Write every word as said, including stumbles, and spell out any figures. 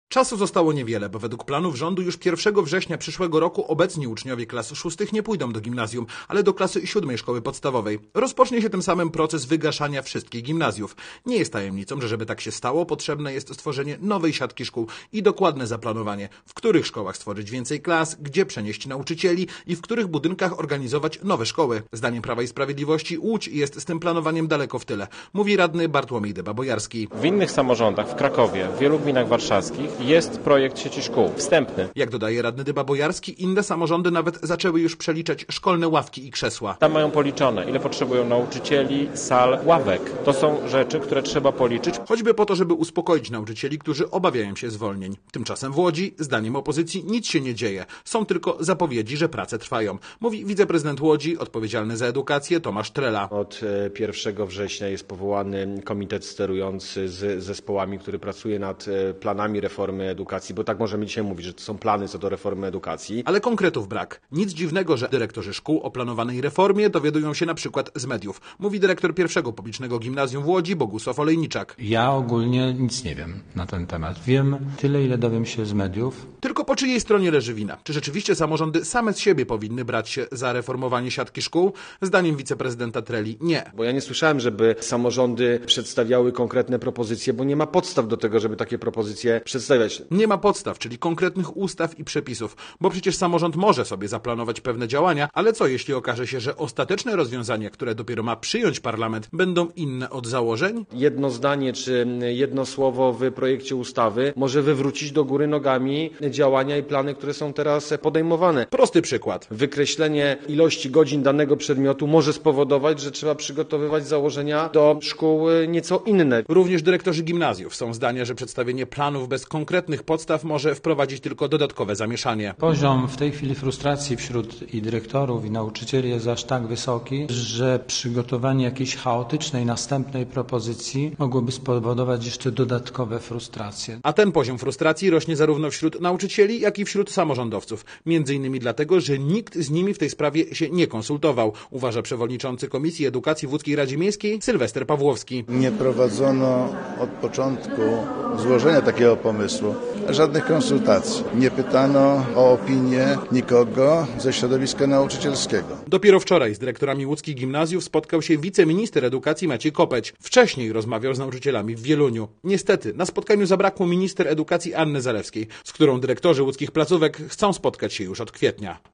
Czasu zostało niewiele, bo według planów rządu już pierwszego września przyszłego roku obecni uczniowie klas szóstych nie pójdą do gimnazjum, ale do klasy siódmej szkoły podstawowej. Rozpocznie się tym samym proces wygaszania wszystkich gimnazjów. Nie jest tajemnicą, że żeby tak się stało, potrzebne jest stworzenie nowej siatki szkół i dokładne zaplanowanie, w których szkołach stworzyć więcej klas, gdzie przenieść nauczycieli i w których budynkach organizować nowe szkoły. Zdaniem Prawa i Sprawiedliwości Łódź jest z tym planowaniem daleko w tyle, mówi radny Bartłomiej Dyba-Bojarski. W innych samorządach, w Krakowie, w wielu gminach warszawskich jest projekt sieci szkół, wstępny. Jak dodaje radny Dyba-Bojarski, inne samorządy nawet zaczęły już przeliczać szkolne ławki i krzesła. Tam mają policzone, ile potrzebują nauczycieli, sal, ławek. To są rzeczy, które trzeba policzyć. Choćby po to, żeby uspokoić nauczycieli, którzy obawiają się zwolnień. Tymczasem w Łodzi, zdaniem opozycji, nic się nie dzieje. Są tylko zapowiedzi, że prace trwają. Mówi wiceprezydent Łodzi, odpowiedzialny za edukację, Tomasz Trela. Od pierwszego września jest powołany komitet sterujący z zespołami, który pracuje nad planami reformy edukacji, bo tak możemy dzisiaj mówić, że to są plany co do reformy edukacji. Ale konkretów brak. Nic dziwnego, że dyrektorzy szkół o planowanej reformie dowiadują się na przykład z mediów. Mówi dyrektor pierwszego publicznego gimnazjum w Łodzi, Bogusław Olejniczak. Ja ogólnie nic nie wiem na ten temat. Wiem tyle, ile dowiem się z mediów. Tylko po czyjej stronie leży wina? Czy rzeczywiście samorządy same z siebie powinny brać się za reformowanie siatki szkół? Zdaniem wiceprezydenta Treli nie. Bo ja nie słyszałem, żeby samorządy przedstawiały konkretne propozycje, bo nie ma podstaw do tego, żeby takie propozycje przedstawiać. Nie ma podstaw, czyli konkretnych ustaw i przepisów, bo przecież samorząd może sobie zaplanować pewne działania, ale co jeśli okaże się, że ostateczne rozwiązania, które dopiero ma przyjąć parlament, będą inne od założeń? Jedno zdanie czy jedno słowo w projekcie ustawy może wywrócić do góry nogami działania i plany, które są teraz podejmowane. Prosty przykład. Wykreślenie ilości godzin danego przedmiotu może spowodować, że trzeba przygotowywać założenia do szkół nieco inne. Również dyrektorzy gimnazjów są zdania, że przedstawienie planów bez konkretnych podstaw może wprowadzić tylko dodatkowe zamieszanie. Poziom w tej chwili frustracji wśród i dyrektorów, i nauczycieli jest aż tak wysoki, że przygotowanie jakiejś chaotycznej następnej propozycji mogłoby spowodować jeszcze dodatkowe frustracje. A ten poziom frustracji rośnie zarówno wśród nauczycieli, jak i wśród samorządowców. Między innymi dlatego, że nikt z nimi w tej sprawie się nie konsultował, uważa przewodniczący Komisji Edukacji w Łódzkiej Radzie Miejskiej Sylwester Pawłowski. Nie prowadzono od początku złożenia takiego pomysłu żadnych konsultacji. Nie pytano o opinię nikogo ze środowiska nauczycielskiego. Dopiero wczoraj z dyrektorami łódzkich gimnazjów spotkał się wiceminister edukacji Maciej Kopeć. Wcześniej rozmawiał z nauczycielami w Wieluniu. Niestety, na spotkaniu zabrakło minister edukacji Anny Zalewskiej, z którą dyrektorzy łódzkich placówek chcą spotkać się już od kwietnia.